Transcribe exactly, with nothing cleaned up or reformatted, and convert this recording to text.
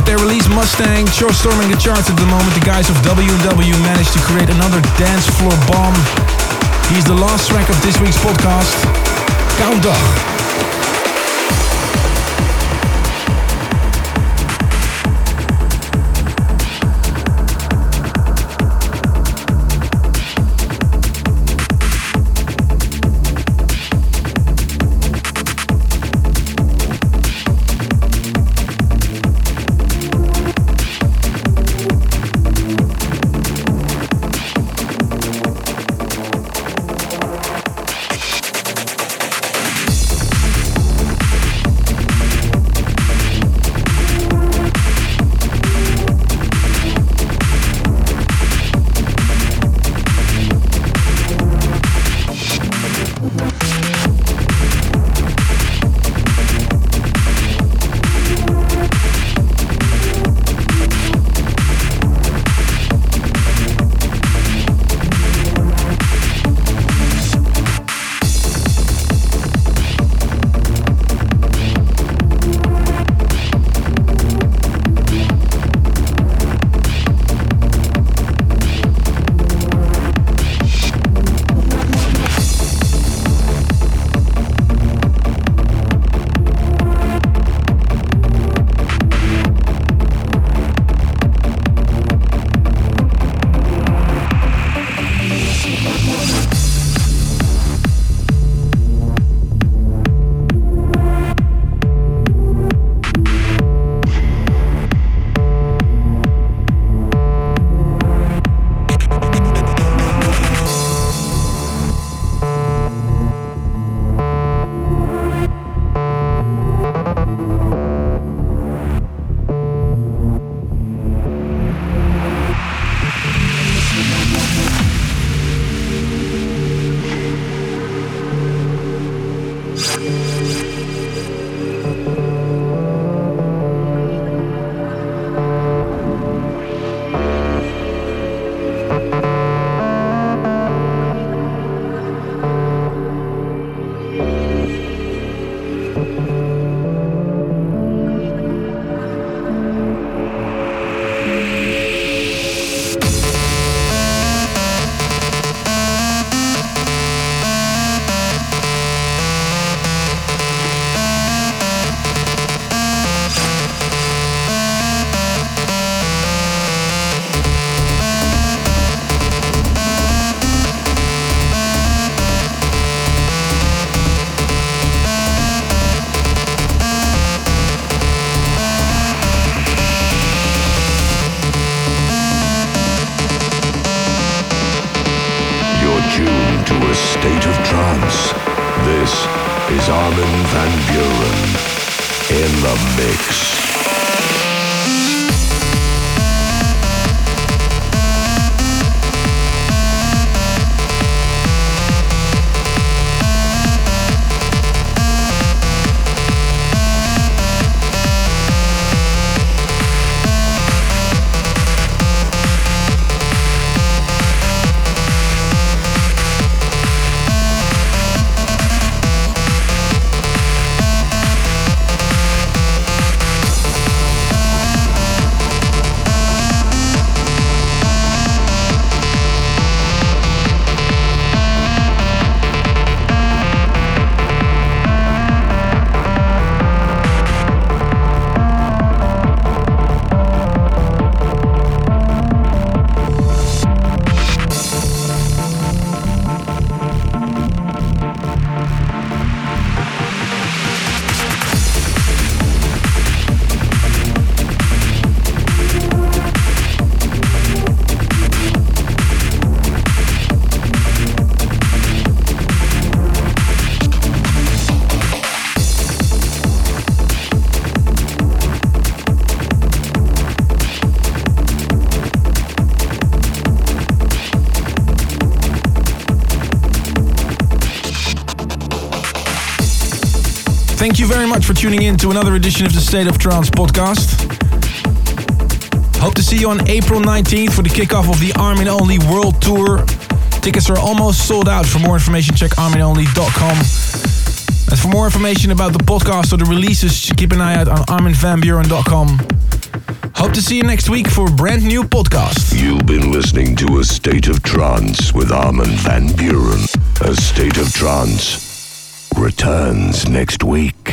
their release Mustang, short storming the charts at the moment, the guys of W and W managed to create another dance floor bomb. He's the last track of this week's podcast, Koud Dag. Armin van Buuren in the mix. Thank you very much for tuning in to another edition of the State of Trance podcast. Hope to see you on April nineteenth for the kickoff of the Armin Only World Tour. Tickets are almost sold out. For more information, check armin only dot com. And for more information about the podcast or the releases, keep an eye out on armin van buuren dot com. Hope to see you next week for a brand new podcast. You've been listening to A State of Trance with Armin van Buuren. A State of Trance returns next week.